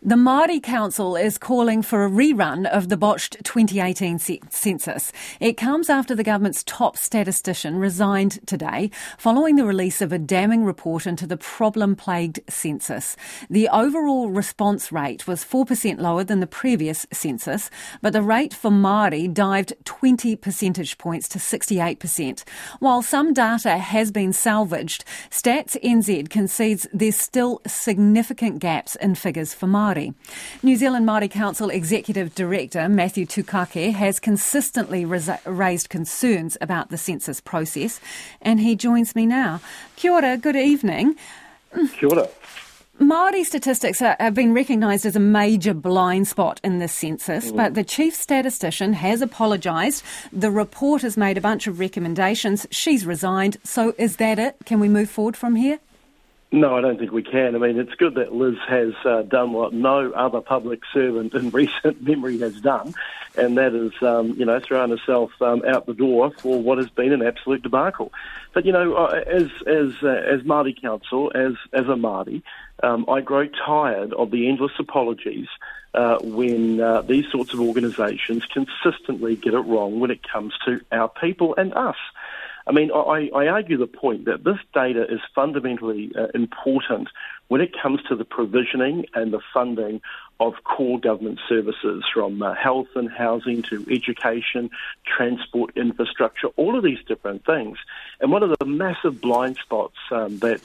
The Māori Council is calling for a rerun of the botched 2018 census. It comes after the government's top statistician resigned today following the release of a damning report into the problem-plagued census. The overall response rate was 4% lower than the previous census, but the rate for Māori dived 20 percentage points to 68%. While some data has been salvaged, Stats NZ concedes there's still significant gaps in figures for Māori. New Zealand Māori Council Executive Director Matthew Tukake has consistently raised concerns about the census process, and he joins me now. Kia ora, good evening. Kia ora. Māori statistics have been recognised as a major blind spot in this census, but the chief statistician has apologised. The report has made a bunch of recommendations. She's resigned. So is that it? Can we move forward from here? No, I don't think we can. I mean, it's good that Liz has done what no other public servant in recent memory has done, and that is, throwing herself out the door for what has been an absolute debacle. But, as Māori Council, as a Māori, I grow tired of the endless apologies when these sorts of organisations consistently get it wrong when it comes to our people and us. I mean, I argue the point that this data is fundamentally important when it comes to the provisioning and the funding of core government services, from health and housing to education, transport, infrastructure, all of these different things. And one of the massive blind spots that's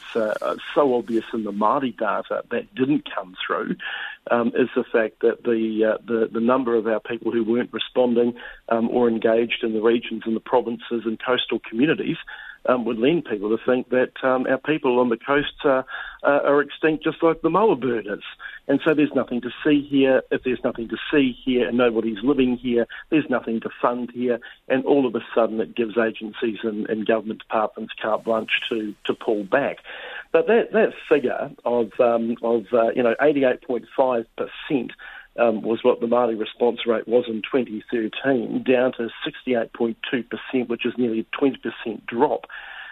so obvious in the Māori data that didn't come through is the fact that the number of our people who weren't responding or engaged in the regions and the provinces and coastal communities would lead people to think that our people on the coast are extinct just like the moa bird is. And so there's nothing to see here. If there's nothing to see here and nobody's living here, there's nothing to fund here. And all of a sudden it gives agencies and government departments carte blanche to pull back. But that figure of 88.5% was what the Māori response rate was in 2013, down to 68.2%, which is nearly a 20% drop.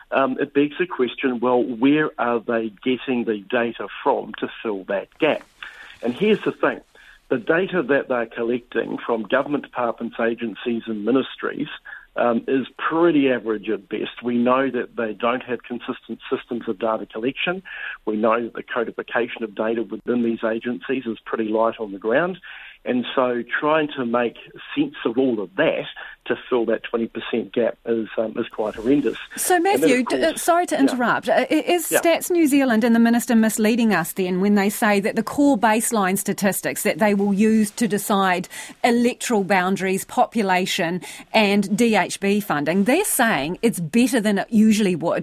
It begs the question, well, where are they getting the data from to fill that gap? And here's the thing. The data that they're collecting from government departments, agencies and ministries is pretty average at best. We know that they don't have consistent systems of data collection. We know that the codification of data within these agencies is pretty light on the ground. And so trying to make sense of all of that to fill that 20% gap is quite horrendous. So, Matthew, sorry to interrupt. Is Stats New Zealand and the Minister misleading us then when they say that the core baseline statistics that they will use to decide electoral boundaries, population and DHB funding, they're saying it's better than it usually would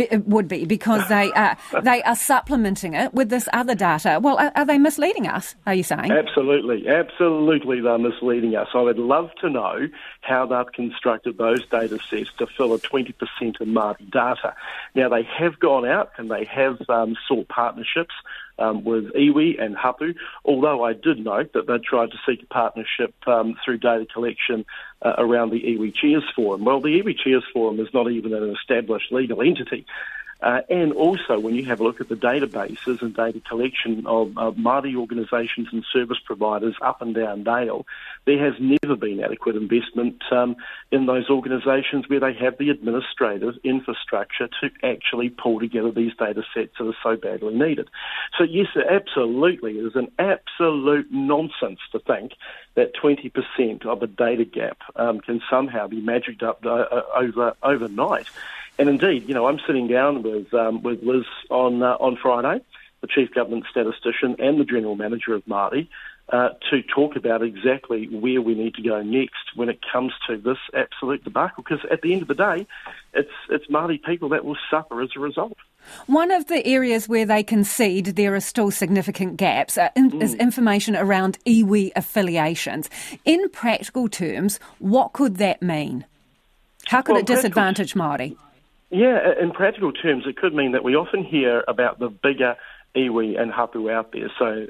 be because they are supplementing it with this other data. Well, are they misleading us, are you saying? Absolutely they're misleading us. I would love to know how they've constructed those data sets to fill a 20% in Māori data. Now, they have gone out and they have sought partnerships with iwi and hapu, although I did note that they tried to seek a partnership through data collection around the Iwi Chairs Forum. Well, the Iwi Chairs Forum is not even an established legal entity. And also, when you have a look at the databases and data collection of Māori organisations and service providers up and down Dale, there has never been adequate investment in those organisations where they have the administrative infrastructure to actually pull together these data sets that are so badly needed. So yes, absolutely, it is an absolute nonsense to think that 20% of a data gap can somehow be magicked up overnight. And indeed, I'm sitting down with Liz on Friday, the Chief Government Statistician and the General Manager of Māori, to talk about exactly where we need to go next when it comes to this absolute debacle. Because at the end of the day, it's Māori people that will suffer as a result. One of the areas where they concede there are still significant gaps is information around iwi affiliations. In practical terms, what could that mean? How could it disadvantage Māori? Yeah, in practical terms, it could mean that we often hear about the bigger iwi and hapu out there. So,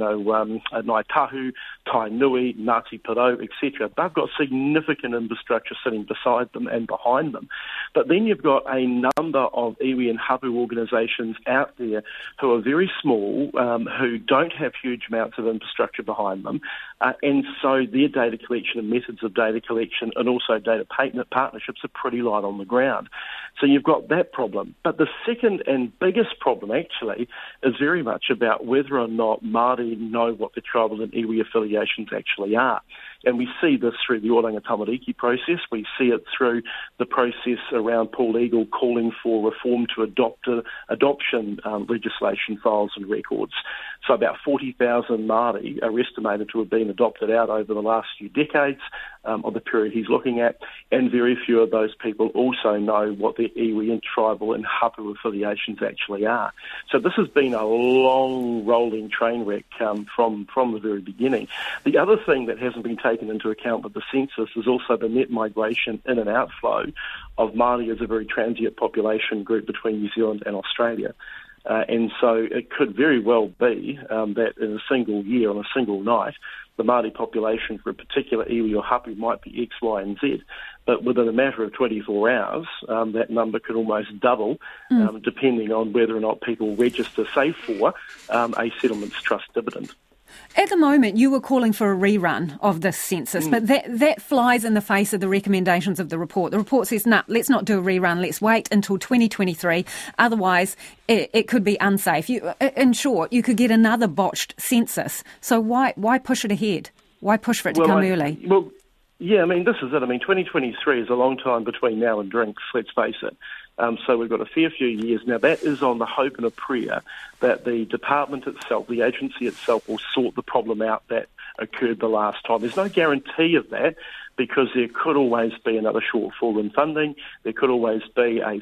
Ngāi Tahu, Tainui, Ngāti Porou, etc. They've got significant infrastructure sitting beside them and behind them. But then you've got a number of iwi and hapu organisations out there who are very small, who don't have huge amounts of infrastructure behind them, and so their data collection and methods of data collection and also data partnerships are pretty light on the ground. So you've got that problem. But the second and biggest problem, actually, is very much about whether or not Māori know what the tribal and iwi affiliations actually are. And we see this through the Oranga Tamariki process. We see it through the process around Paul Eagle calling for reform to adoption legislation files and records. So about 40,000 Māori are estimated to have been adopted out over the last few decades of the period he's looking at, and very few of those people also know what their iwi and tribal and hapu affiliations actually are. So this has been a long rolling train wreck from the very beginning. The other thing that hasn't been taken into account with the census is also the net migration in and outflow of Māori as a very transient population group between New Zealand and Australia. And so it could very well be that in a single year, on a single night, the Māori population for a particular iwi or hapu might be X, Y and Z. But within a matter of 24 hours, that number could almost double, depending on whether or not people register, say, for a settlements trust dividend. At the moment, you were calling for a rerun of this census, but that flies in the face of the recommendations of the report. The report says, let's not do a rerun, let's wait until 2023, otherwise it could be unsafe. In short, you could get another botched census. So why push it ahead? Why push for it to come early? Well, yeah, I mean, this is it. I mean, 2023 is a long time between now and drinks, let's face it. So we've got a fair few years. Now, that is on the hope and a prayer that the department itself, the agency itself, will sort the problem out that occurred the last time. There's no guarantee of that, because there could always be another shortfall in funding. There could always be a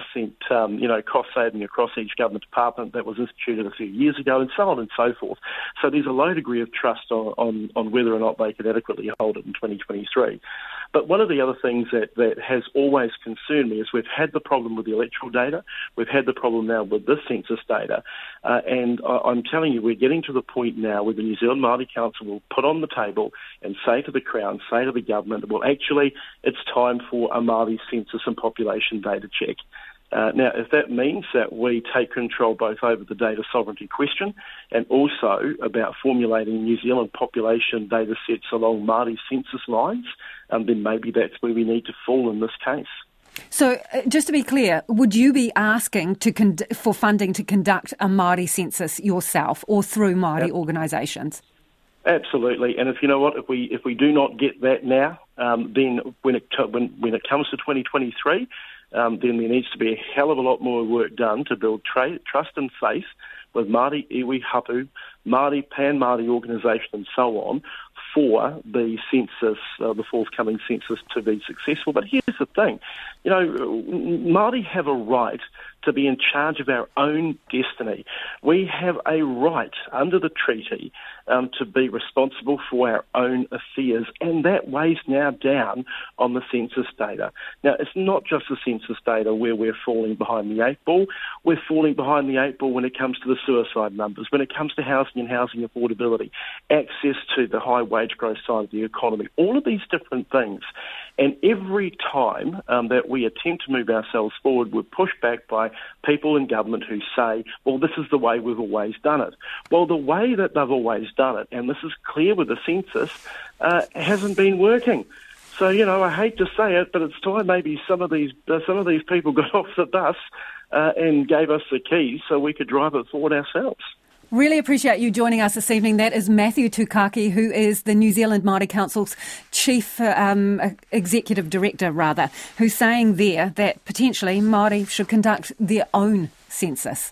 5%, cost saving across each government department that was instituted a few years ago, and so on and so forth. So there's a low degree of trust on whether or not they could adequately hold it in 2023. But one of the other things that has always concerned me is we've had the problem with the electoral data. We've had the problem now with this census data. And I'm telling you, we're getting to the point now where the New Zealand Māori Council will put on the table and say to the Crown, say to the government, well, actually, it's time for a Māori census and population data check. Now, if that means that we take control both over the data sovereignty question and also about formulating New Zealand population data sets along Māori census lines, then maybe that's where we need to fall in this case. So, just to be clear, would you be asking for funding to conduct a Māori census yourself or through Māori organisations? Absolutely, and if we do not get that now, then when it comes to 2023, then there needs to be a hell of a lot more work done to build trust and faith with Māori, iwi, hapu, Māori, Pan-Māori organisation and so on for the census, the forthcoming census to be successful. But here's the thing, Māori have a right to be in charge of our own destiny. We have a right under the treaty to be responsible for our own affairs, and that weighs now down on the census data. Now, it's not just the census data where we're falling behind the eight ball. We're falling behind the eight ball when it comes to the suicide numbers, when it comes to housing and housing affordability, access to the high wage growth side of the economy, all of these different things. And every time that we attempt to move ourselves forward, we're pushed back by people in government who say, well, this is the way we've always done it. Well, the way that they've always done it, and this is clear with the census, hasn't been working. So, I hate to say it, but it's time maybe some of these people got off the bus and gave us the keys so we could drive it forward ourselves. Really appreciate you joining us this evening. That is Matthew Tukaki, who is the New Zealand Māori Council's Chief Executive Director, who's saying there that potentially Māori should conduct their own census.